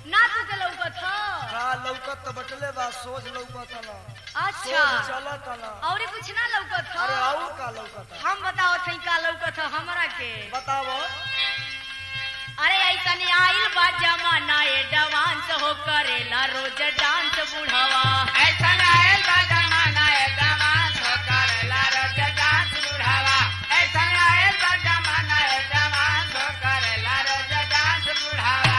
ना तू के लौकत ह का लौकत तो बटले बा सोच लौकत ना। अच्छा चलत ना। और कुछ ना लौकत ह अरे और का लौकत है? हम बताओ थई का लौकत ह हमरा के बताओ। अरे ऐसन आइल बा जमाना एडवांस हो करेला रोज डांस बुढ़वा ऐसन आइल बा जमाना एडवांस हो करेला रोज डांस बुढ़वा ऐसन आइल बा जमाना एडवांस हो करेला रोज डांस बुढ़वा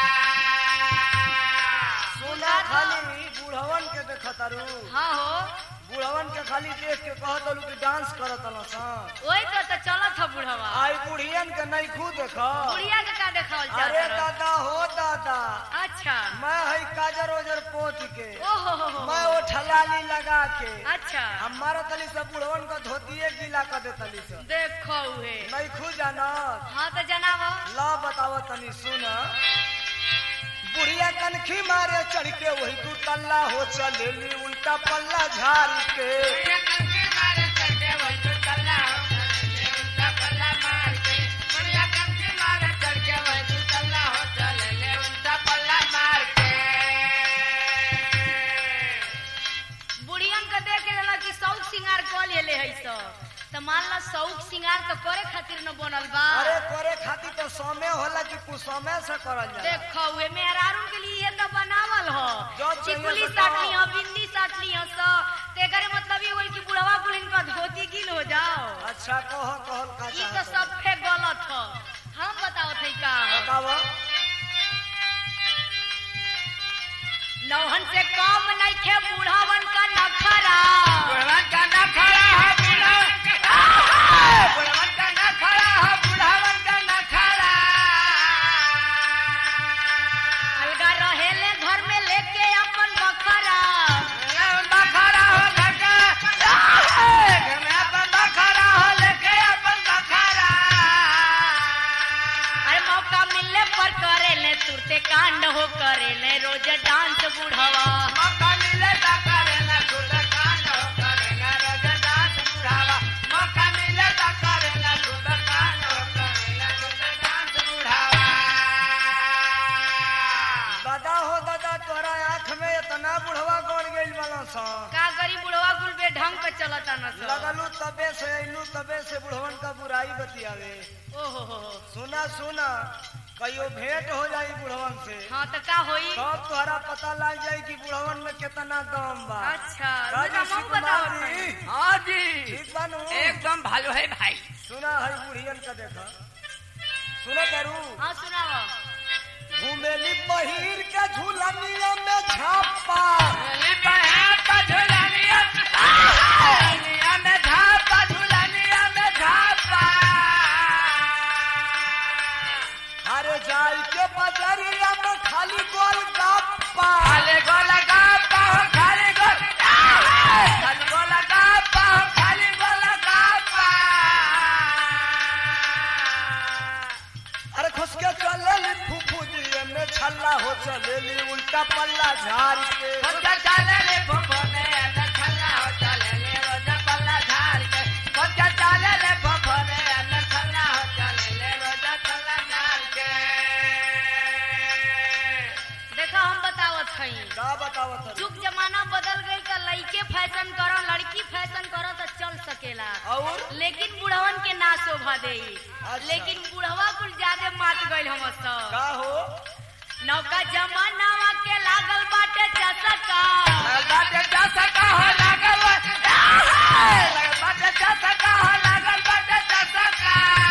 सुना खाली बुढ़वन के देखतारू। हाँ हो बुढ़वन के खाली देख के कहतलू कि डांस करत ना सा। वही तो चलत ह बुढ़वा आई बुढ़ियन के नहीं खुद देखा। बुढ़िया के का देखावल अरे चाहत रह? दादा हो दादा अच्छा मैं हई काजर ओजर पोत के ओहो मैं वो ठलाली लगा के अच्छा हमारा तली सब बुढ़वन का धोतिए गीला कर दे तली सब देखो उहे नहीं खुद जाना। हाँ तो जनाब ला बताओ तनी सुना। बुढ़िया कनखी मारे चढ़ के वही तू तल्ला हो चलेली उल्टा पल्ला झाड़ के। बुढ़िया कनखी मारे चढ़ के वही तू तल्ला हो चलेली उल्टा पल्ला मार के बुढ़िया कनखी मारे चढ़ के वही तू तल्ला हो चलेली उल्टा पल्ला मार के बुढ़ियन के देख लेला कि शौक सिंगार कर लेले है सब तो मान ला शौक सिंगार तो करे खातिर न बनल बा। अरे करे खातिर तो समय होला कि कुछ समय से करल जाला। देखो वे मेहरारू के लिए ये तो बनावल हो जो चिकुली चाहिए साट ली बताओ। हो बिंदी साट ली हो सो तेरे मतलब ये होल कि बुढ़वा बुढ़िन का धोती गिल हो जाओ। अच्छा कहल का ये तो चाहत सब फे गलत हो। हम बताओ थे का बताओ। नौहन से कम नहीं थे बुढ़ावन का नखरा बुढ़वन का न खड़ा है बुढ़वन का न खड़ा है बुढ़वन का न खड़ा अलगा रहेले घर में लेके अपन बखरा बखरा हो लगे घर में अपन बखरा हो लेके अपन बखरा अरे मौका मिलने पर करेले तुरते कांड हो करेले रोज डांस बुढ़वा मौका मिले तो करेला खुद कांड हो करेला रोज डांस बुढ़ावा मौका मिले तो करेला खुद कांड हो करेला रोज डांस बुढ़ावा दादा हो दादा तोरा आँख में इतना बुढ़वा गड़ गइल वाला सा। का गरीब बुढ़वा गुल बे ढंग के चलता न सब। लगलू तबे से अइलू तबे से बुढ़वन का बुराई बतियावे। ओहो हो सुना सुना कहियो भेंट हो जाई बुढ़वन से हाँ तो का होई तब तोहरा पता लग जाई कि बुढ़वन में कितना दम बा। अच्छा राजा हम बताओ कुमारी हाँ जी ठीक बानू। एकदम भालो है भाई सुना है बुढ़ियन का देखा सुना करू। हाँ सुनाओ घूमेली पहिर के झूलनिया में झापा झुलानिया में झापा झुलानिया में झापा अरे जाई के बजरिया में खाली गोल गप्पा। खाली गोला गापा हो खाली गोला गापा हो खाली गोला गापा अरे खुश के चलेली फूफू दिए में छल्ला हो चलेली उल्टा पल्ला झाड़ के। बच्चा चले ले फफने न छल्ला हो चले ले रोजा पल्ला झाड़ के बच्चा चले ले फफने न छल्ला हो चले ले रोजा पल्ला झाड़ के देखो हम बतावत हई का बतावत है? जुग जमाना बदल गई तो लड़के फैशन करो लड़की फैशन करो तो चल सकेला और लेकिन बुढ़वन के ना शोभा दे अच्छा। लेकिन बुढ़वा कुल ज्यादा मात गइल हम सब का हो नौका जमाना के लागल बाटे चसका बाटे चसका हो लागल बाटे चसका हो लागल बाटे चसका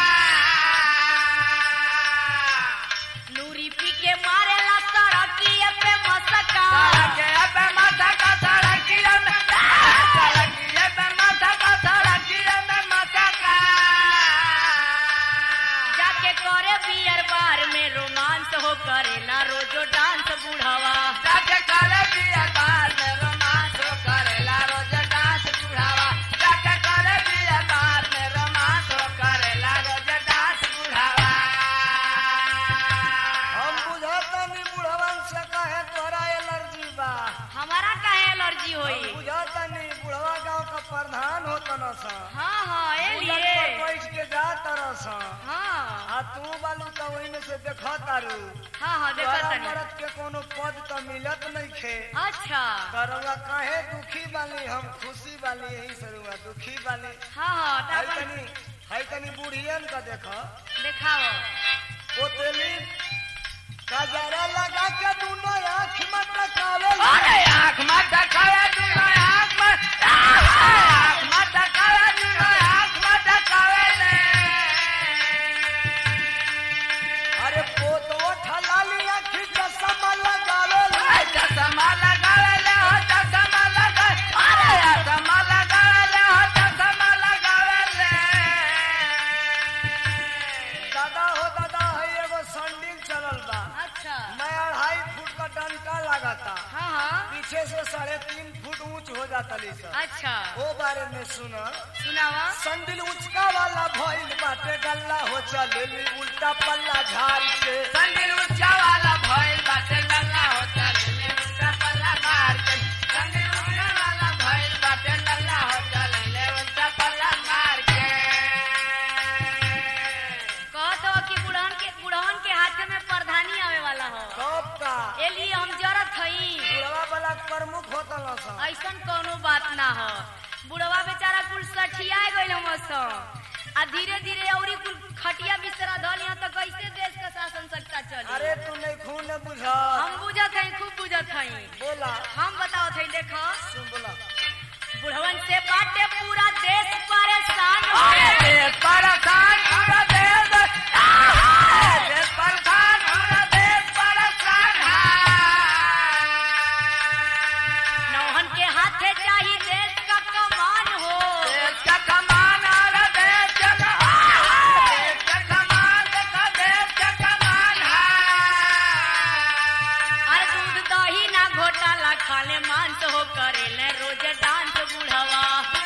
नूरी पी के मारेला सड़किए पे मसका सड़किए पे मसका सड़किए पे मसका सड़किए में मसका जाके करे बियर बार में रोमांस हो करेला रोजो डांस बुढ़वा जाके करे बिया बार में रोमांस हो करेला रोज डांस बुढ़ावा जाके करे बिया बार में रोमांस हो करेला रोज डांस बुढ़ावा हम बुझाता नहीं बुढ़वन से कहे तोरा एलर्जी बा। हमारा काहे एलर्जी होई हम बुझाता नहीं बुढ़वा गांव का प्रधान होता न सा। हाँ हाँ ए उलट लिए पर बैठ के जा तरह सा हाँ आ तू बालू तो वही में से देखा तारू हाँ हाँ देखा तोहरा तनी मरद के कोनो पद तो मिलत नहीं खे अच्छा करवा काहे दुखी बाली हम खुशी बाली यही सरुआ दुखी बाली हाँ हाँ है तनी बुढ़ियन का देखा देखाओ पोतेली गजरा लगा के दोनों आँख में टकावे अरे आँख में टकावे दोनों आँख में टकावे दोनों आँख में टकावे ले अरे पोतो ठलाली आँखी चश्मा लगावे चश्मा लगावे ले हो चश्मा लगावे अरे चश्मा लगावे ले हो चश्मा लगावे ले दादा हो दादा है एगो संडिल चलल बा अच्छा मैं 2.5 फुट का डंटा लगाता हाँ हाँ पीछे से 3.5 फुट ऊंच हो जाता लीसा अच्छा वो बारे में सुना सुनावा संडिल उचका वाला भइल बाटे गल्ला हो चलेली उल्टा पल्ला झाड़ के संदिल ऊंचा वाला भइल बाटे गल्ला हो चलेले उल्टा पल्ला मार के संदिल ऊंचा वाला भइल बाटे गल्ला हो चलेले उल्टा पल्ला मार के कहत हो कि बुढ़वन के हाथ में प्रधानी आवे वाला हो कब का ए लिए हम जरत हई बुढ़वा वाला प्रमुख होता ना सा ऐसन कोनो बात ना हो बुढ़वा बेचारा कुल सठिया गइल हमसो आ धीरे धीरे औरी कुल खटिया बिस्तरा धलिया तो कैसे देश का शासन सकता चली अरे तू नहीं खून बुझा हम बुझत हई खूब बुझत हई बोला हम बताओ थे देखो सुन बोला बुढ़वन से बाटे पूरा देश परेशान अरे देश परेशान पूरा देश परेशान पूरा देश परेशान नौहन के हाथे चाहिए देश का कमान हो देश का कमान और देश का कमान देश का कमान और दूध दही ना घोटाला खाले मांस हो करेले रोज डांस बुढ़वा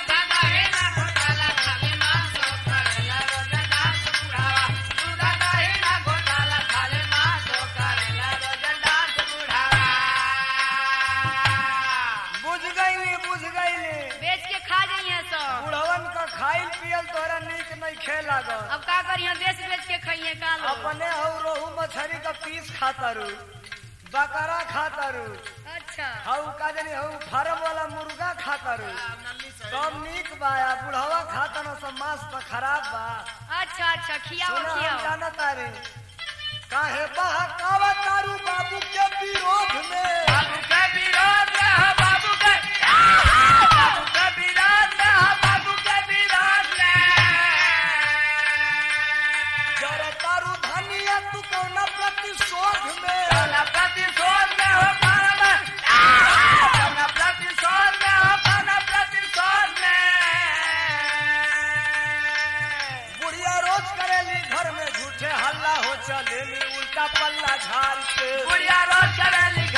बुझ गईली बेच के खा जाइए सब बुढ़वन का खाइल पियल तोरा नीक नहीं खे लागल अब का करिए देश बेच के खाइए का लो अपने हऊ रोहू मछली का पीस खातारू बकरा खातारू अच्छा हऊ का जनी हऊ फार्म वाला मुर्गा खातारू सब नीक बा या बुढ़वा खाता ना सब मांस तो खराब बा अच्छा अच्छा खियाओ सुना हम खियाओ जाना तारे काहे बहकावा तारू बाबू के विरोध में बाबू के विरोध में हो बाबू के विरोध में हो बाबू के विरोध में जरा तारू धनिया तू कौना प्रतिशोध में कौना प्रतिशोध में हो कौना प्रतिशोध में हो कौना प्रतिशोध में बुढ़िया रोज करेली घर में झूठे हल्ला हो चलेली उल्टा पल्ला झाड़ के बुढ़िया रोज चलेली